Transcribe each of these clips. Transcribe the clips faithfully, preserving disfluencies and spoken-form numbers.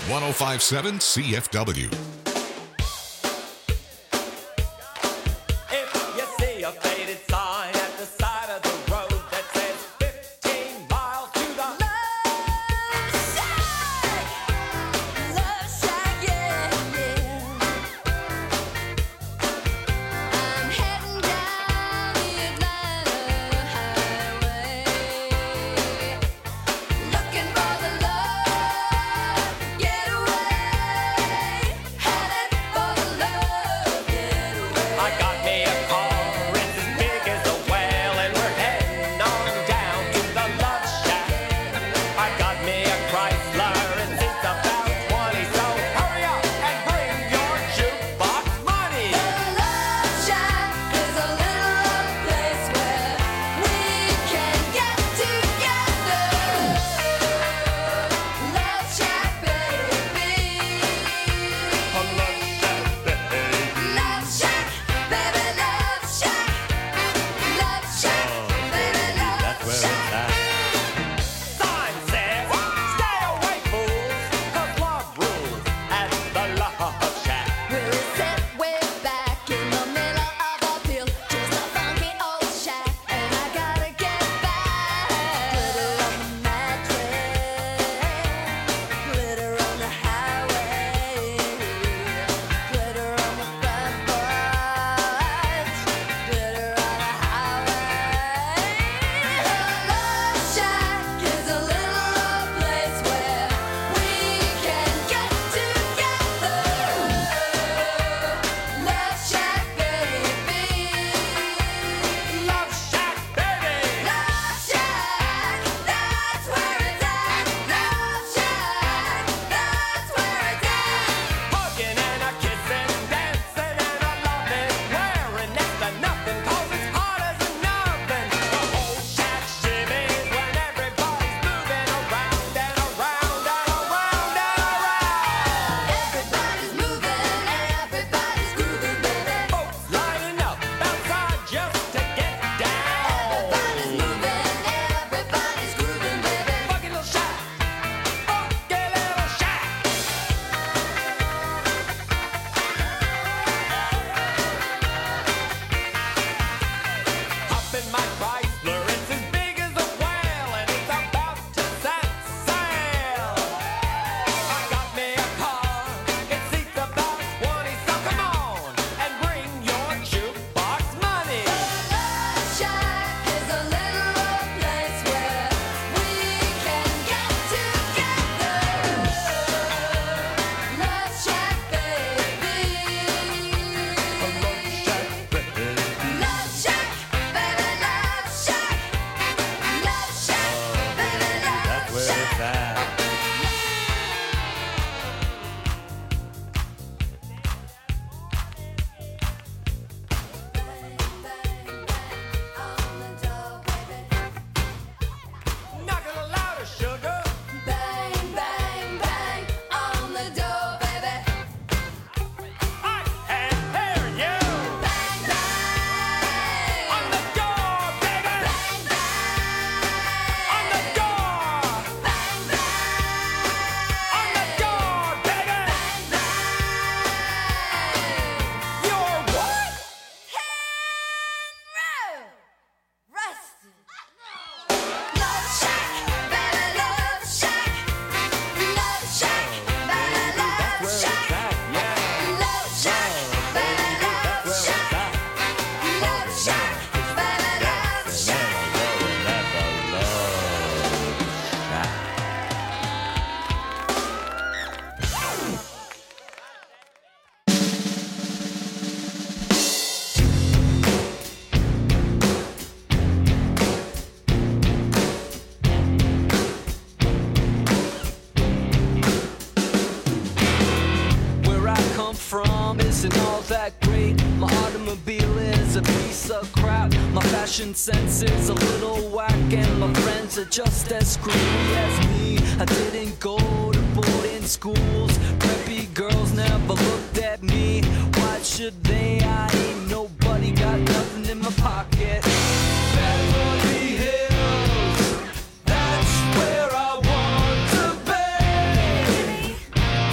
one oh five point seven C F W. If you see a faded sign at the side of the road that says fifteen miles to the Love Shack, Love Shack, yeah, yeah. I'm heading down the Atlanta highway, looking for the love getaway, headed for the love getaway. I got me a car, it's as big as a whale, and we're heading on down to the Love Shack. I got me a Chrysler, and it's about twenty, so hurry up and bring your jukebox money. The Love Shack is a little rough place where we can get together. Love Shack, baby. Love Shack, baby, Love Shack. Love Shack, baby, Love Shack. Sign says, stay away, fools, 'cause love rules at the Love Shack. We'll sit way back in the middle of a field, just a funky old shack, and I gotta get back. Glitter on the mattress, glitter on the highway, glitter on the front porch, glitter on the highway. The Love Shack is a little rough place where we can get together. Love Shack, baby. Love Shack, baby. Love Shack, that's where it's at. Love Shack, that's where it's at. Hugging and a kissing, dancing and a loving, wearing next to nothing 'cause it's hot as an oven. The whole shack shimmies when everybody's moving around and around and around and around. Everybody's moving and everybody's grooving, baby. Folks lining up outside just to get down. Everybody's moving and everybody's grooving, baby. Funky little shack, funky little shack. Hop in my Chrysler, it's as big as a whale, and it's about to set sail. I got me a car, it seats about twenty, so come on and bring your jukebox money. Love Shack is a little rough place where we can get together. Love Shack, baby. Love Shack, baby, Love Shack. Love Shack, baby, Love Shack. Bang, bang, bang on the door, baby. Knock it a louder, sugar. Bang, bang, bang on the door, baby. I can hear you. Bang, bang On the door, baby. bang, bang On the door. bang, bang On the door, baby. bang, bang. You're what? Rusted. Love Shack, baby, Love Shack. Love Shack, baby, Love Shack. Love Shack, baby, Love Shack. Love Shack, baby, Love Shack. Where I come from isn't all that great. My automobile is a piece of crap. My fashion sense is a little whack, and my friends are just as screwy as me. I didn't go to boarding schools. Preppy girls never looked at me. Why should they? I ain't nobody, got nothing in my pocket. Beverly Hills, that's where I want to be.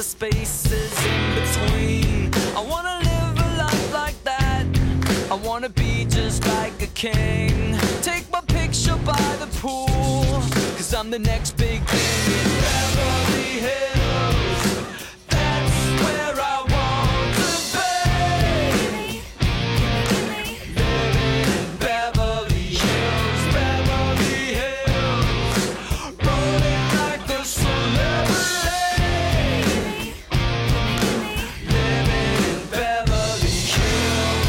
spaces in between. I wanna live a life like that. I wanna be just like a king. Take my picture by the pool, cause I'm the next big thing in Beverly Hills. That's where I want to be. Living in Beverly Hills, Beverly Hills. Rolling like a celebrity. Living in Beverly Hills.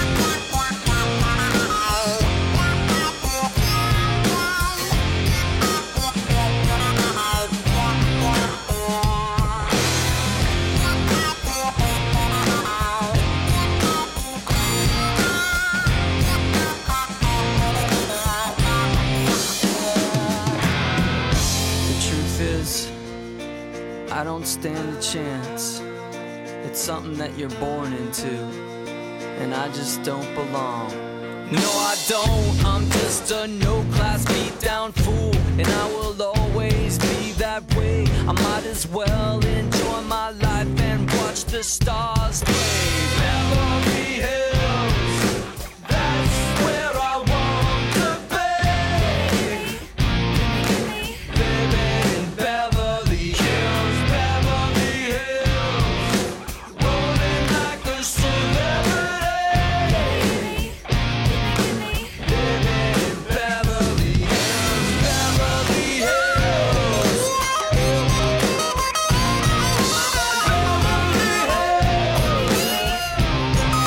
The truth is, I don't stand a chance. It's something that you're born into, and I just don't belong. No, I don't. I'm just a no-class beat-down fool, and I will always be that way. I might as well enjoy my life and watch the stars play. Beverly Hills, that's where I want to be. Living in Beverly Hills, Beverly Hills. Rolling like a celebrity. Living in Beverly Hills, Beverly Hills. Beverly Hills.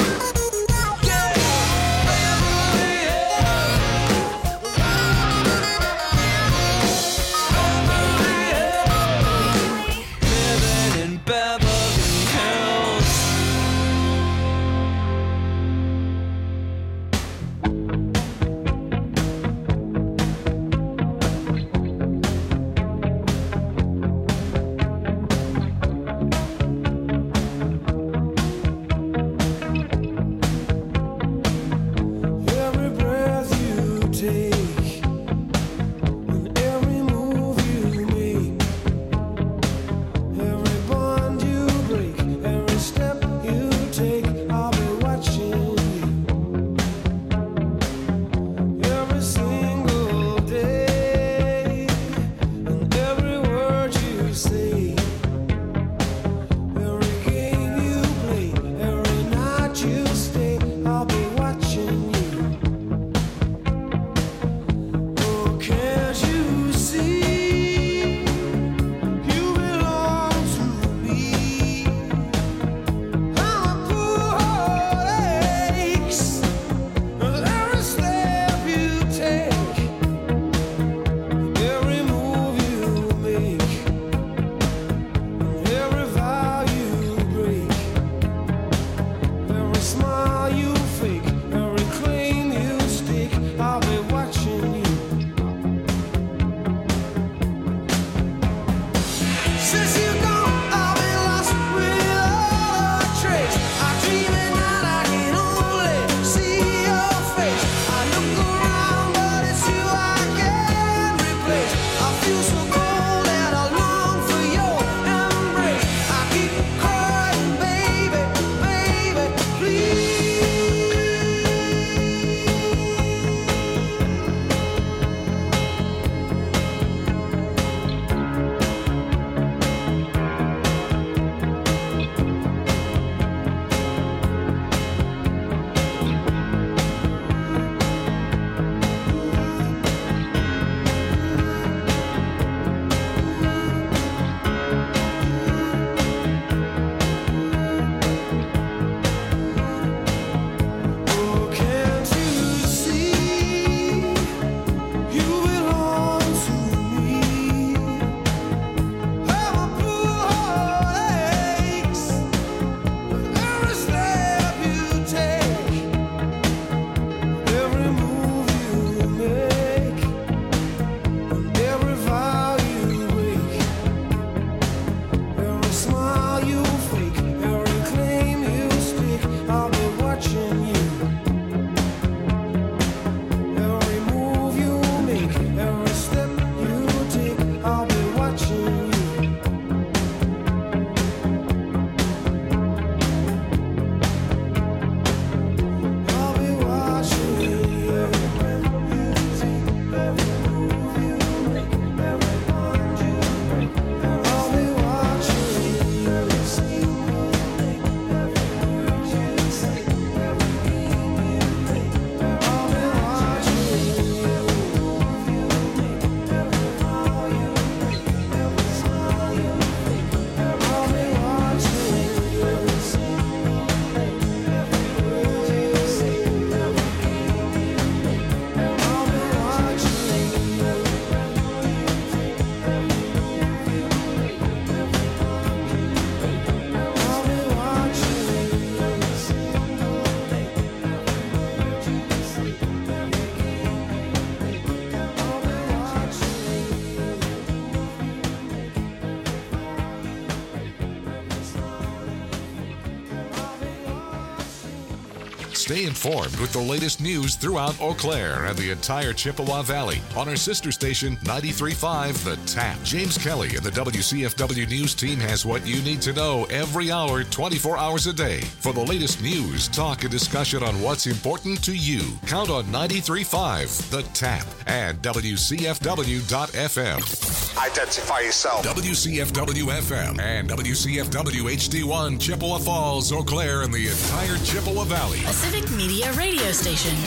Stay informed with the latest news throughout Eau Claire and the entire Chippewa Valley on our sister station, ninety-three point five The Tap. James Kelly and the W C F W News team has what you need to know every hour, twenty-four hours a day. For the latest news, talk, and discussion on what's important to you, count on ninety-three point five The Tap and W C F W dot F M. Identify yourself. W C F W F M and W C F W H D one, Chippewa Falls, Eau Claire, and the entire Chippewa Valley. A Civic Media radio station.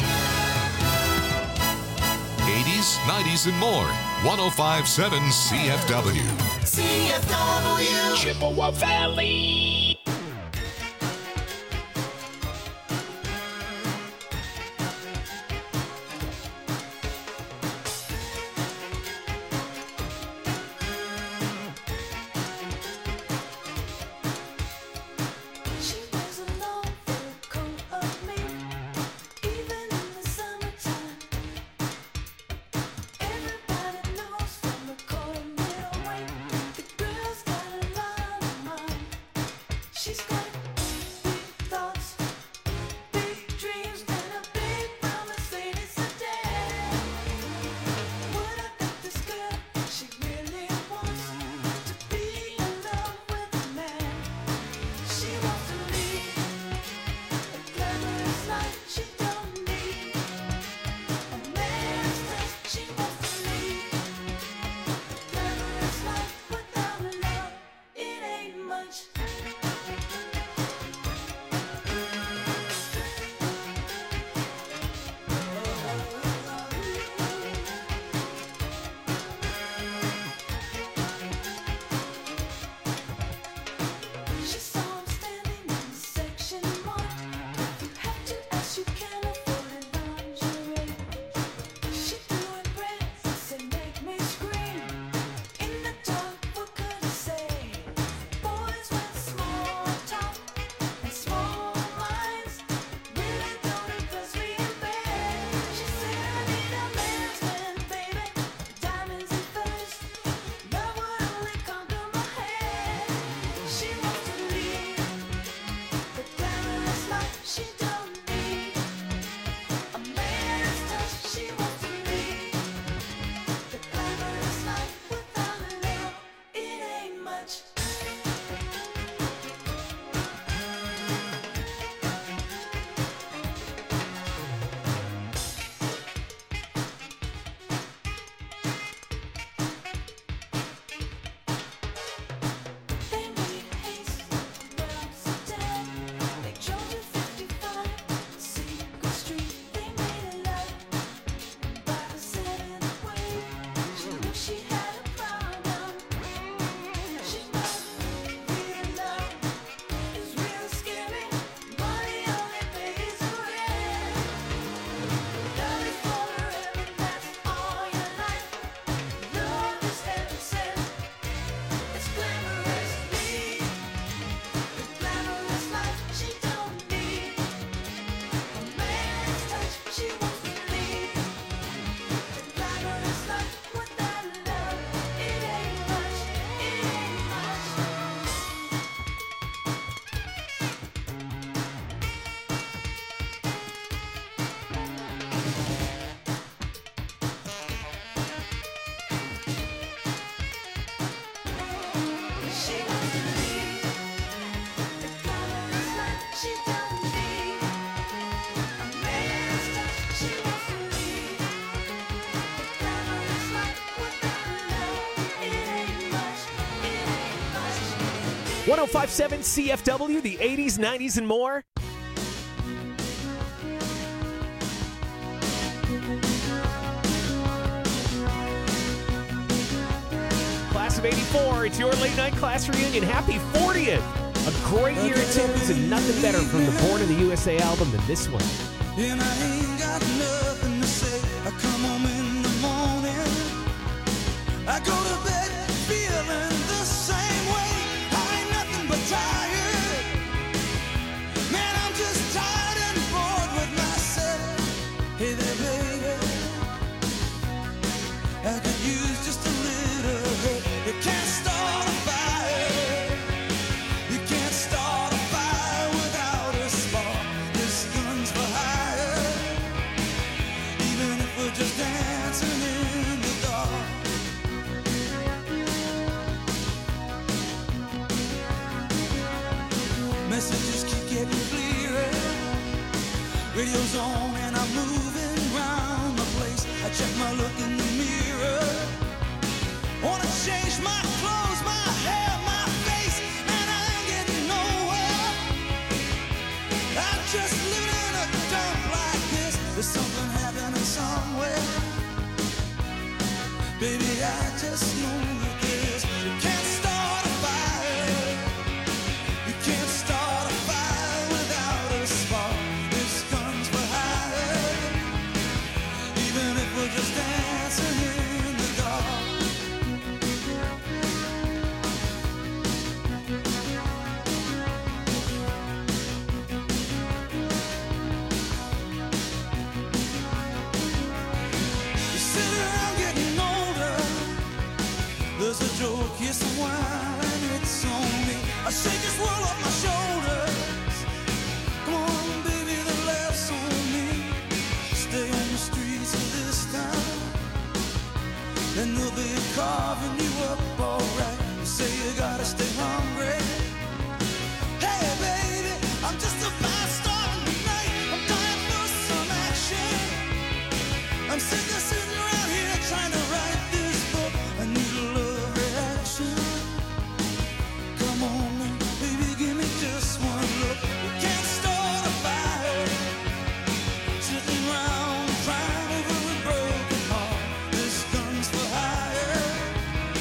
eighties, nineties, and more. one oh five point seven C F W. C F W. Chippewa Valley. She wears a long fur coat of me, even in the summertime. Everybody knows from the corner middle way, the girl's got a lot of mind. She's got big thoughts, big dreams, and a big promise waiting today. When I met this girl, she really wants to be in love with a man. She wants to lead a glamorous life. She don't need a man's touch. She wants to lead a glamorous life without love. It ain't much. She saw him standing in the section marked, "If you have to ask, you can afford it, lingerie." She threw in bread and said, "Make me scream." In the dark, what could I say? Boys with small talk and small minds really don't impress me in bed. She said, "I need a man's man, baby, diamonds and furs. Love would only conquer my head." She wants to lead the glamorous life. She don't need a man's touch. She wants to lead the glamorous life without love. It ain't much. They made haste around Amsterdam. They drove to fifty-five Secret Street. They made love by the seventh wave. She knew she had a problem. She knows real love is real scary. Money only pays the rent. Love is forever, that's all your life. Love is heaven sent. It's glamorous, lead the glamorous life. She don't need a man's touch. She wants to lead the glamorous life without love. It ain't much. It ain't much. She wants to lead the glamorous life. She don't need a man's touch. She wants to lead the glamorous life without love. It ain't much. It ain't much. one oh five point seven C F W, the eighties, nineties, and more. Class of eighty-four, it's your late night class reunion. Happy fortieth! A great year at Tippins, and nothing better from the Born in the U S A album than this one. And I ain't got nothing to say. I come home in the morning. I go to bed feeling the same way. I ain't nothing but tired. Man, I'm just tired and bored with myself. Hey there, baby. I could use just a little help. You can't start a fire. You can't start a fire without a spark. This gun's for getting clearer. Radio's on and I'm moving round the place. I check my look in the mirror. Wanna change my clothes, my hair, my face, and I ain't getting nowhere. I'm just living in a dump like this. There's something happening somewhere. Baby, I just know that this. You can't start a fire. You can't start a fire without a spark. This guns for hire. Even if we're just dancing in the dark. You sit around getting older. There's a joke, yes, a wine, it's on me. I shake this world off my shoulders. Come on, baby, the laughs on me. Stay on the streets of this town, and they'll be carving you up alright. You say you gotta stay hungry. Hey, baby, I'm just a fast starting tonight. I'm dying for some action. I'm sick of sitting around here trying to write this book. I need a love reaction. Come on, baby, give me just one look. You can't start a fire sitting around crying over a broken heart. This gun's for hire.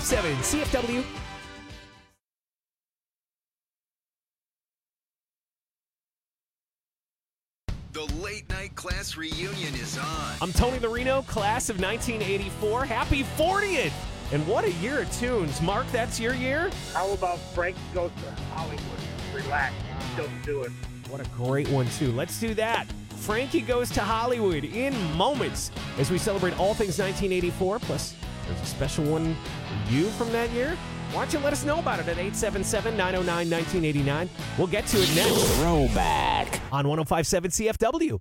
five seven C F W. The Late Night Class Reunion is on. I'm Tony Larino, class of nineteen eighty-four. Happy fortieth! And what a year of tunes. Mark, that's your year? How about Frank Goes to Hollywood? Relax. Still do it. What a great one, too. Let's do that. Frankie Goes to Hollywood in moments as we celebrate all things nineteen eighty-four. Plus, there's a special one for you from that year. Why don't you let us know about it at eight seven seven, nine oh nine, nineteen eighty-nine. We'll get to it next. Throwback on one oh five seven C F W.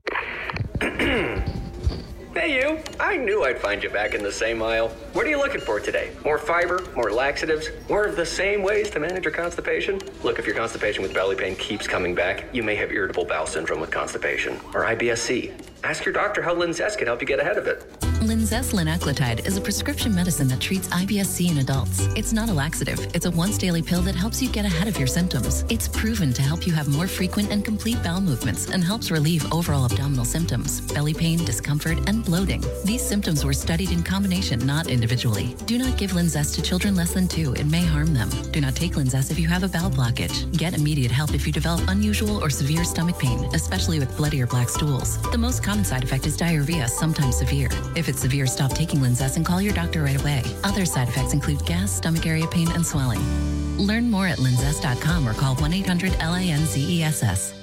Hey you, I knew I'd find you back in the same aisle. What are you looking for today? More fiber, more laxatives, more of the same ways to manage your constipation? Look, if your constipation with belly pain keeps coming back, you may have irritable bowel syndrome with constipation, or I B S C. Ask your doctor how Linzess can help you get ahead of it. Linzess linaclotide is a prescription medicine that treats I B S C in adults. It's not a laxative. It's a once-daily pill that helps you get ahead of your symptoms. It's proven to help you have more frequent and complete bowel movements and helps relieve overall abdominal symptoms, belly pain, discomfort, and bloating. These symptoms were studied in combination, not individually. Do not give Linzess to children less than two. It may harm them. Do not take Linzess if you have a bowel blockage. Get immediate help if you develop unusual or severe stomach pain, especially with bloody or black stools. The most common side effect is diarrhea, sometimes severe. If it's severe, stop taking Linzess and call your doctor right away. Other side effects include gas, stomach area pain, and swelling. Learn more at linzess dot com or call one eight hundred L I N Z E S S.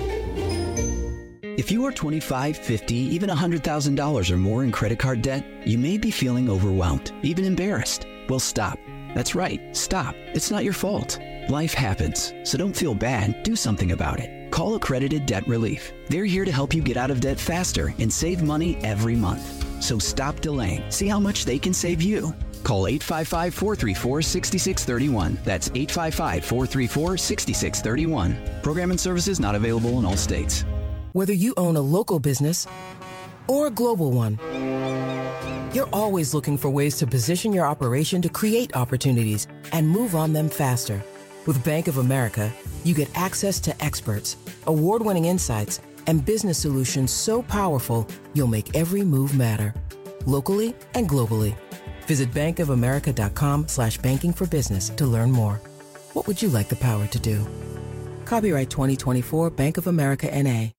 If you are twenty-five, fifty, even one hundred thousand dollars or more in credit card debt, you may be feeling overwhelmed, even embarrassed. Well, stop. That's right. Stop. It's not your fault. Life happens, so don't feel bad. Do something about it. Call Accredited Debt Relief. They're here to help you get out of debt faster and save money every month. So stop delaying. See how much they can save you. Call eight five five, four three four, six six three one. That's eight five five, four three four, six six three one. Program and services not available in all states. Whether you own a local business or a global one, you're always looking for ways to position your operation to create opportunities and move on them faster. With Bank of America, you get access to experts, award-winning insights, and business solutions so powerful, you'll make every move matter, locally and globally. Visit bankofamerica.com slash banking for business to learn more. What would you like the power to do? Copyright twenty twenty-four Bank of America N A.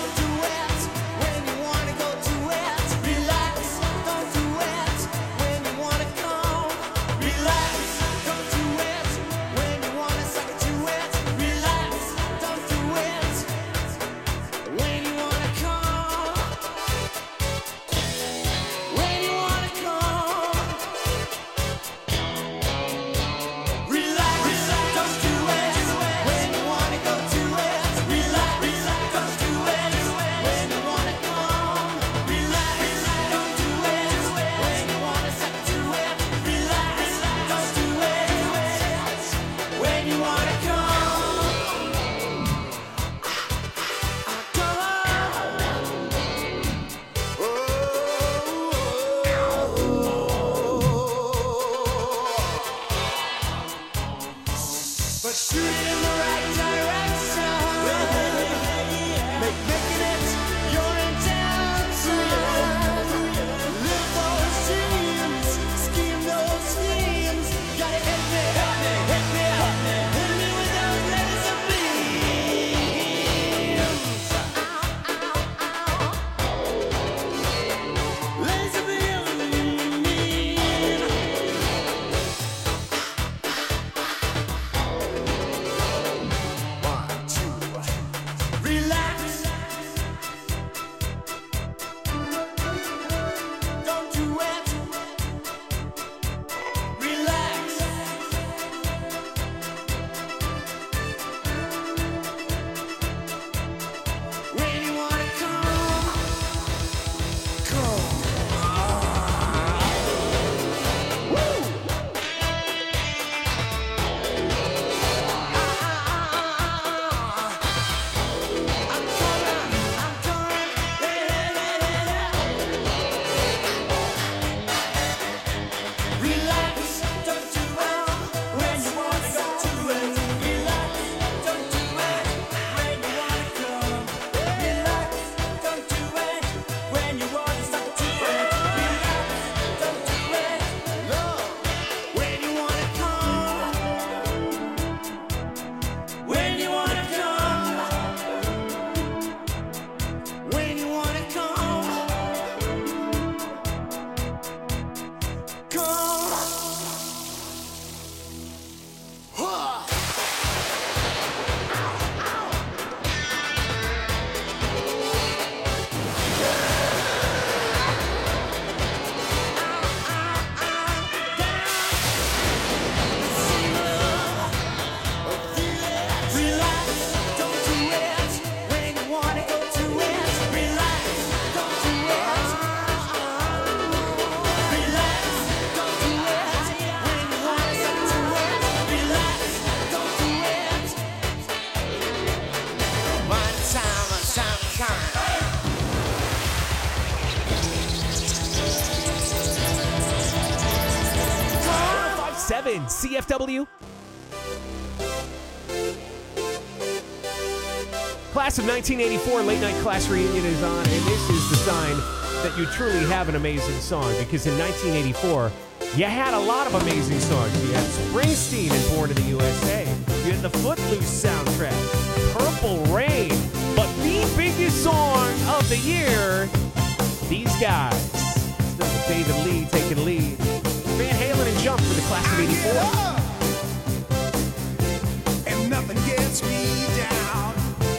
When you wanna go to it, relax, don't do it. When you Seven C F W. Class of nineteen eighty-four Late Night Class Reunion is on, and this is the sign that you truly have an amazing song, because in nineteen eighty-four, you had a lot of amazing songs. You had Springsteen and Born in the U S A. You had the Footloose soundtrack, Purple Rain. But the biggest song of the year, these guys. Still with David Lee taking lead. Van Halen and Jump for the Class of eighty-four. And nothing gets me down.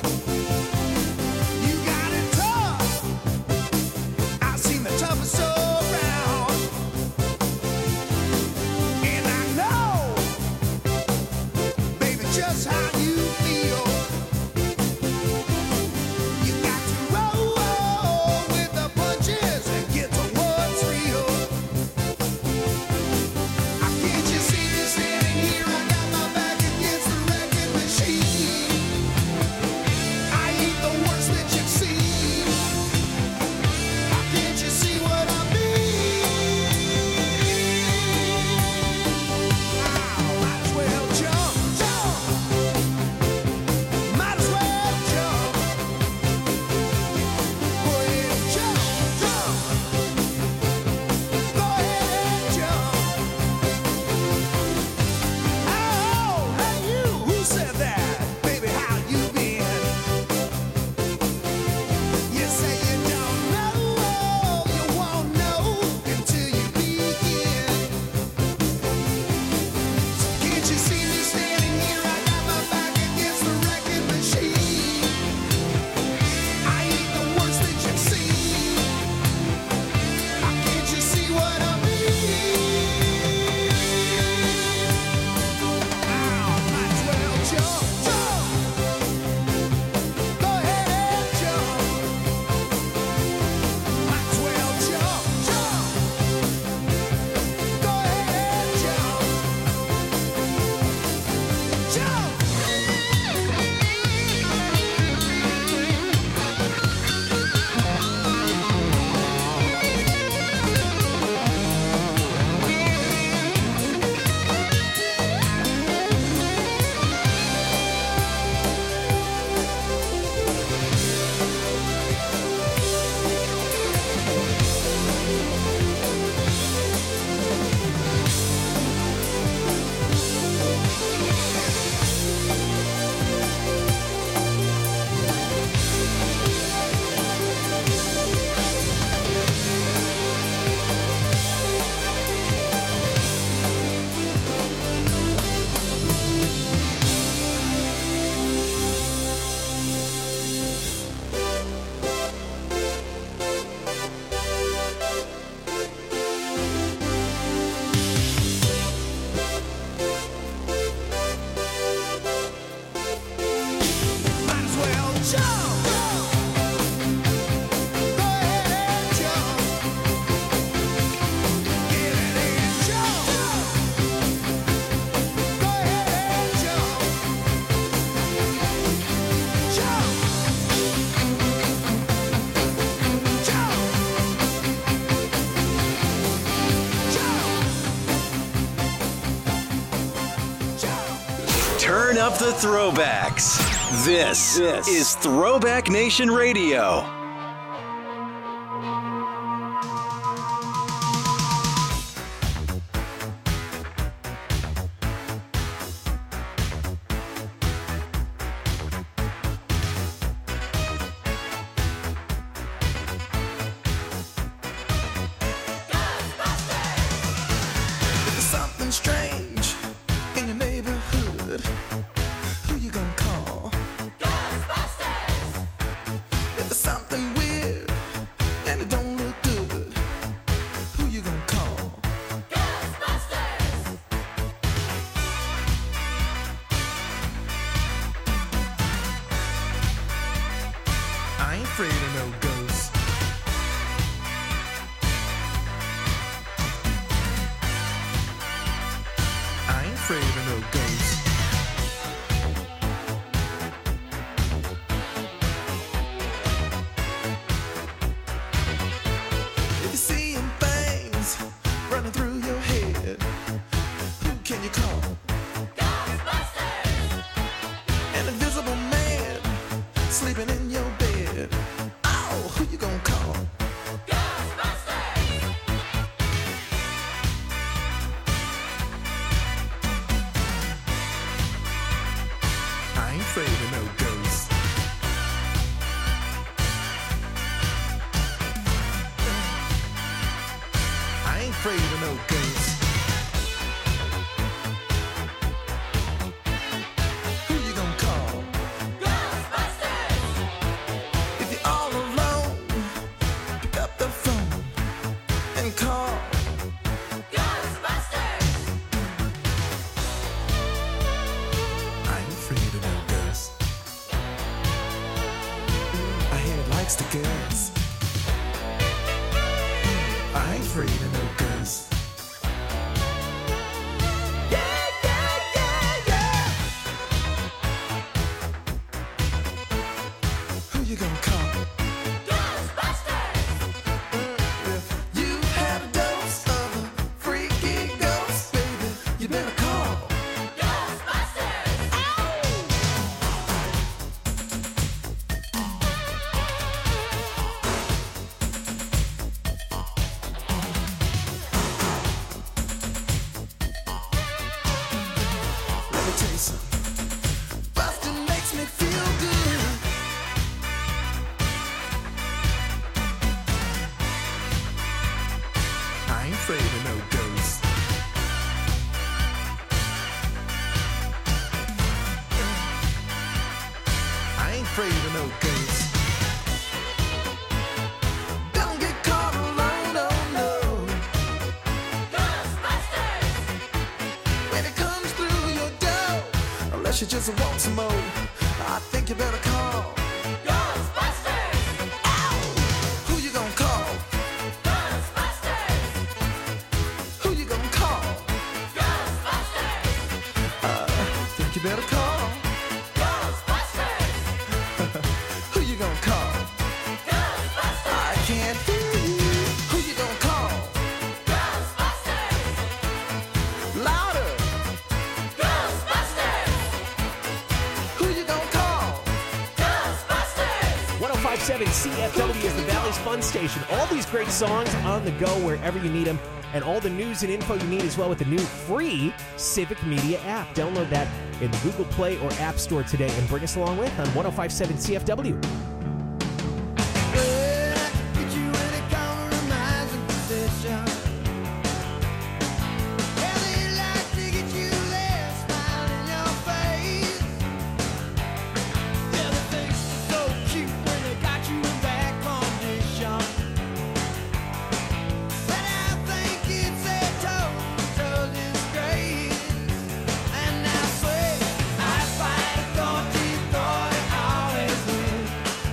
You got it tough. I've seen the toughest around. And I know, baby, just how you feel. You got to roll with the punches and get to what's real. Can't you see me standing here? I got my back against the wrecking machine. I ain't the worst that you've seen. How can't you see what I mean? Oh, might as well jump, jump. Might as well jump. Go ahead and jump, jump. Go ahead and jump. Oh, hey you, who said that? Baby, how you been? You say you don't know, you won't know until you begin. So can't you see me standing here? I got my back against the wrecking machine. I ain't the worst that you've seen. How can't you see what I mean? Might as well jump, jump. Go ahead and jump. Might as well jump, jump. Go ahead and jump. Jump. Might as well jump. Go ahead and jump. Get it and jump. Go ahead and jump. Jump. Jump. Turn up the throwbacks. This, is Throwback Nation Radio. If there's something strange in your neighborhood, who you gonna call? Ghostbusters! If there's something weird and it don't look good, who you gonna call? Ghostbusters! I ain't afraid of no ghosts. I ain't afraid of no ghosts. afraid of no ghosts. Who you gonna call? Ghostbusters! If you're all alone, pick up the phone and call Ghostbusters! I ain't afraid of no ghosts. I hear it likes to guess. I ain't afraid of no ghosts. Yeah, yeah, yeah, yeah. Who you gonna call? Ghostbusters! If you had a dose of a freaky ghost, baby, you better call Ghostbusters! Let me tell you something. Bustin' makes me feel good. I ain't afraid of no ghosts. I ain't afraid of no ghosts. Don't get caught alone, no, no. Ghostbusters! When it comes through your door, unless you just want some more, I think you better call Ghostbusters! Ow! Who you gonna call? Ghostbusters! Who you gonna call? Ghostbusters! Uh, think you better call Ghostbusters! Who you gonna call? Ghostbusters! I can't hear you. Who you gonna call? Ghostbusters! Louder! Ghostbusters! Who you gonna call? Ghostbusters! one oh five point seven C F W is the Valley's Fun Station. All these great songs on the go wherever you need them, and all the news and info you need as well with the new free Civic Media app. Download that in the Google Play or App Store today and bring us along with on one oh five point seven C F W. Get you in a compromising position. Yeah, they like to get you there, smile in your face. Yeah, they think you're so cute when they got you in bad condition. But I think it's a total disgrace. And I swear, I fight a thought you thought I always would.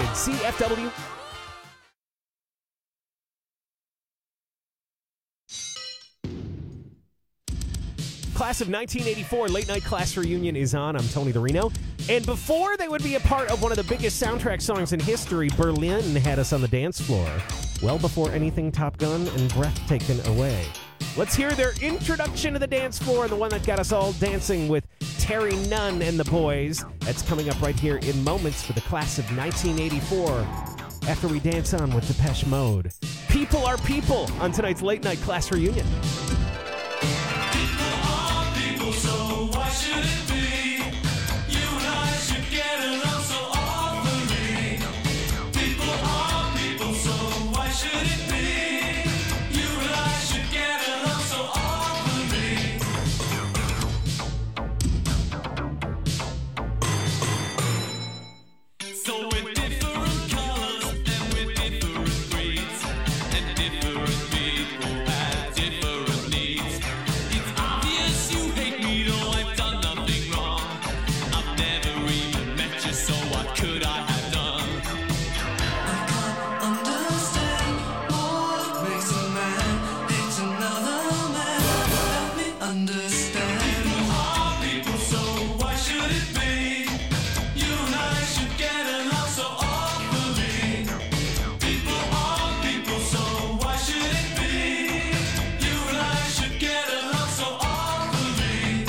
C F W. Class of nineteen eighty-four Late Night Class Reunion is on. I'm Tony the Reno. And before they would be a part of one of the biggest soundtrack songs in history, Berlin had us on the dance floor. Well before anything Top Gun and Breath Taken Away. Let's hear their introduction to the dance floor and the one that got us all dancing with Terry Nunn and the boys. That's coming up right here in moments for the Class of nineteen eighty-four. After we dance on with Depeche Mode. People are people on tonight's Late Night Class Reunion. So why should it be? You and I should get along so awfully. People are people, so why should it be? You and I should get along so awfully. So we're different colors and we're different breeds, and different people have different needs. It's obvious you hate me, though I've done nothing wrong. I've never even met you, so what could I have done? I can't understand what makes a man hate another man. Help me understand. People are people, so why should it be? You and I should get along so awfully. People are people, so why should it be? You and I should get along so awfully.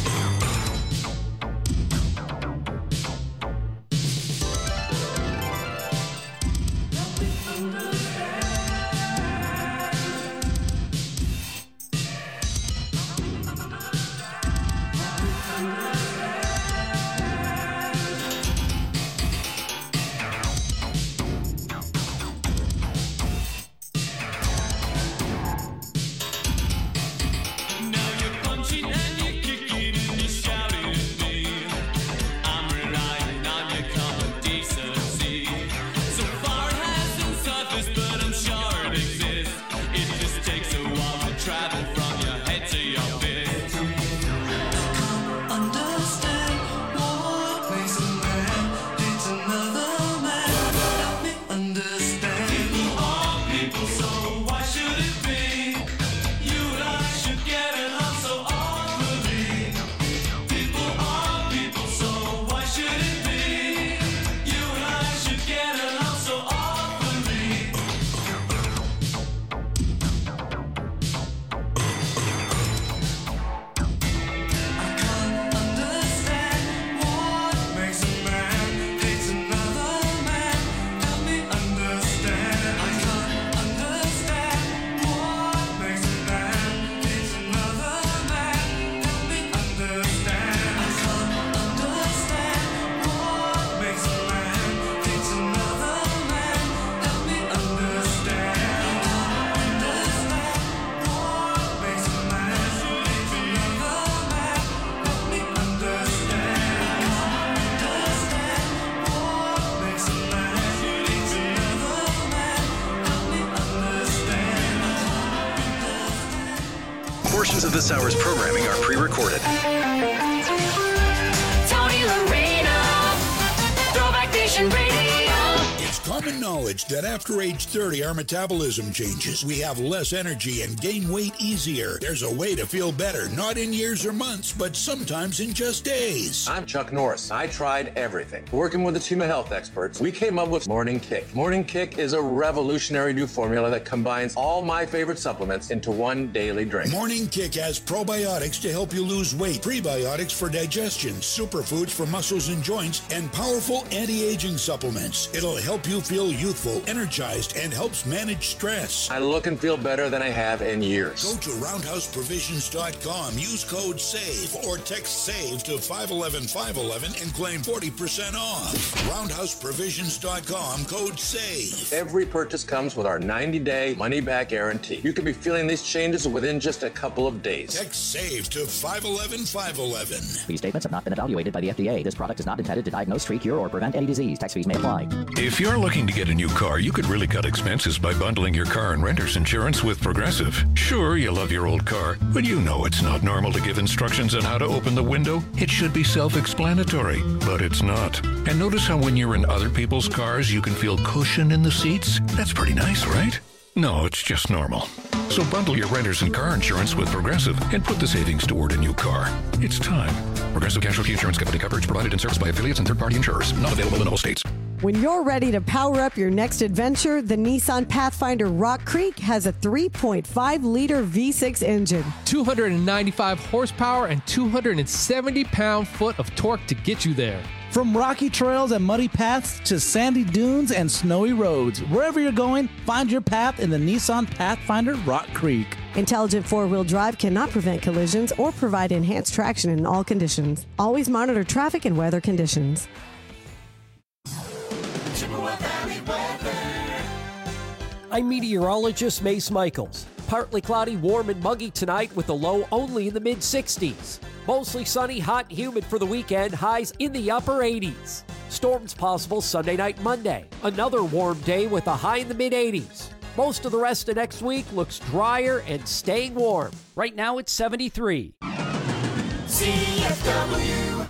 Now you're punching and you're kicking and you're shouting at me. I'm relying on your common decency. So far it hasn't surfaced, but I'm sure it exists. It just takes a while to travel from your head to your fist. I can't understand what makes a man hate another man. Help me understand. People are people, so why should it be? You and I should get along so awfully. People are people, so why should it be? You and I should get along so awfully. I can't understand what makes a man hate another man. Help me understand. I can't understand what makes a man hate another man. Help me understand. I can't understand what makes a man hate another man. Help me understand. I can't understand what makes a man hate another man. Help me understand. I can't understand what makes a man hate another man. Help me understand. Portions of this hour's programming are pre-recorded. Tony Lorena, Throwback Nation Radio. It's common knowledge that after age thirty, our metabolism changes. We have less energy and gain weight easier. There's a way to feel better, not in years or months, but sometimes in just days. I'm Chuck Norris. I tried everything. Working with a team of health experts, we came up with Morning Kick. Morning Kick is a revolutionary new formula that combines all my favorite supplements into one daily drink. Morning Kick has probiotics to help you lose weight, prebiotics for digestion, superfoods for muscles and joints, and powerful anti-aging supplements. It'll help you feel youthful, energized, and helps manage stress. I look and feel better than I have in years. Go to roundhouse provisions dot com, use code SAVE, or text SAVE to five one one five one one and claim forty percent off. roundhouse provisions dot com, code SAVE. Every purchase comes with our ninety-day money-back guarantee. You could be feeling these changes within just a couple of days. Text SAVE to five one one five one one. These statements have not been evaluated by the F D A. This product is not intended to diagnose, treat, cure, or prevent any disease. Tax fees may apply. If you're looking to get a new car, you could really cut expenses by bundling your car and renter's insurance with Progressive. Sure, you love your old car, but you know it's not normal to give instructions on how to open the window. It should be self-explanatory, but it's not. And notice how when you're in other people's cars, you can feel cushion in the seats? That's pretty nice, right? No, it's just normal. So bundle your renters and car insurance with Progressive and put the savings toward a new car. It's time. Progressive Casualty Insurance Company. Coverage provided and serviced by affiliates and third-party insurers. Not available in all states. When you're ready to power up your next adventure, the Nissan Pathfinder Rock Creek has a three point five liter V six engine. two hundred ninety-five horsepower and two hundred seventy pound-foot of torque to get you there. From rocky trails and muddy paths to sandy dunes and snowy roads, wherever you're going, find your path in the Nissan Pathfinder Rock Creek. Intelligent four-wheel drive cannot prevent collisions or provide enhanced traction in all conditions. Always monitor traffic and weather conditions. I'm meteorologist Mace Michaels. Partly cloudy, warm, and muggy tonight with a low only in the mid sixties. Mostly sunny, hot, and humid for the weekend, highs in the upper eighties. Storms possible Sunday night, Monday. Another warm day with a high in the mid eighties. Most of the rest of next week looks drier and staying warm. Right now it's seventy-three. C F W.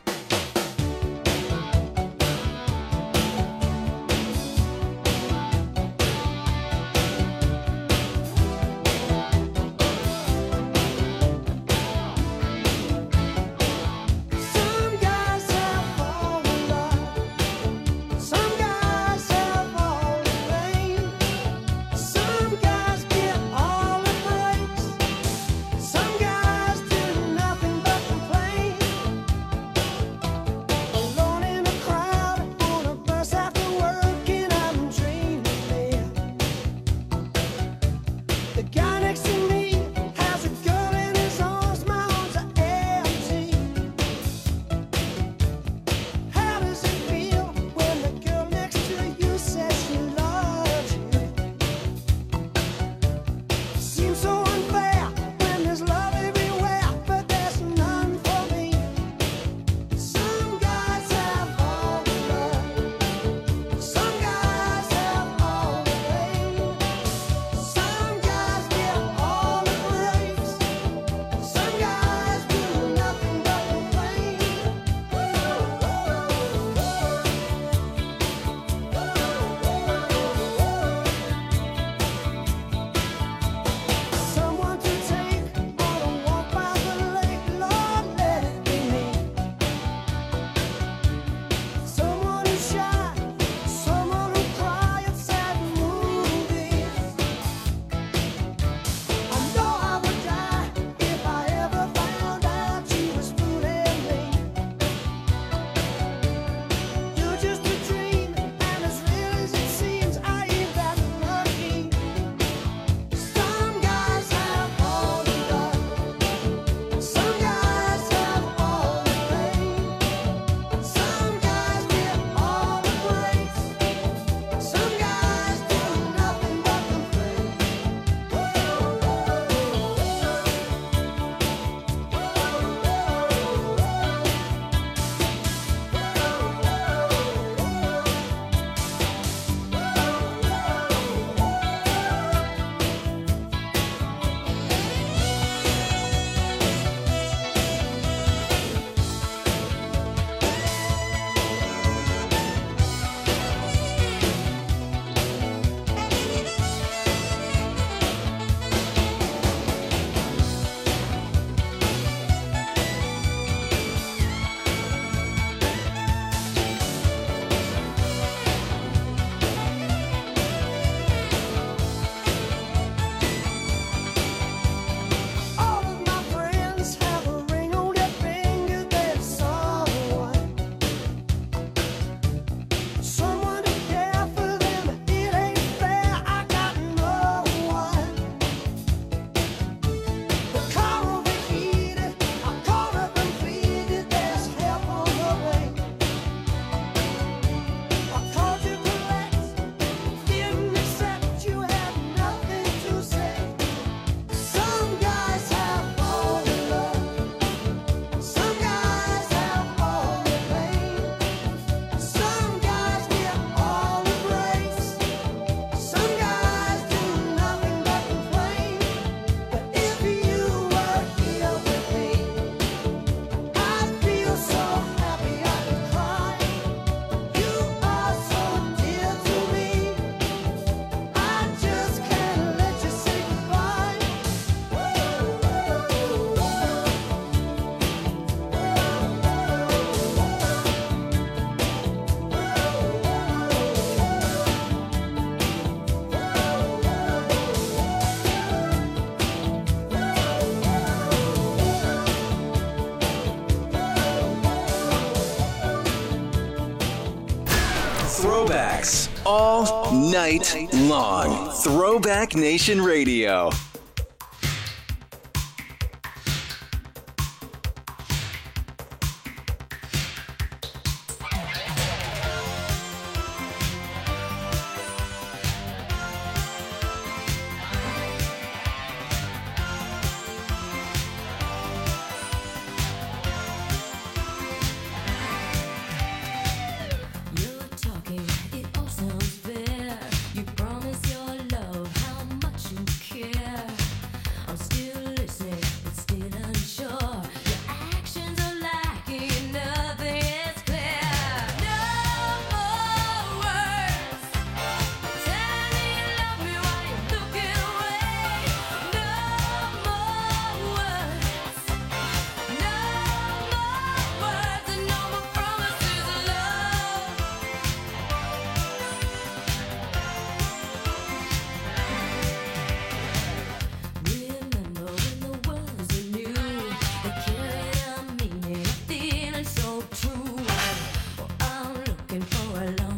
Throwbacks all night long. Throwback Nation Radio.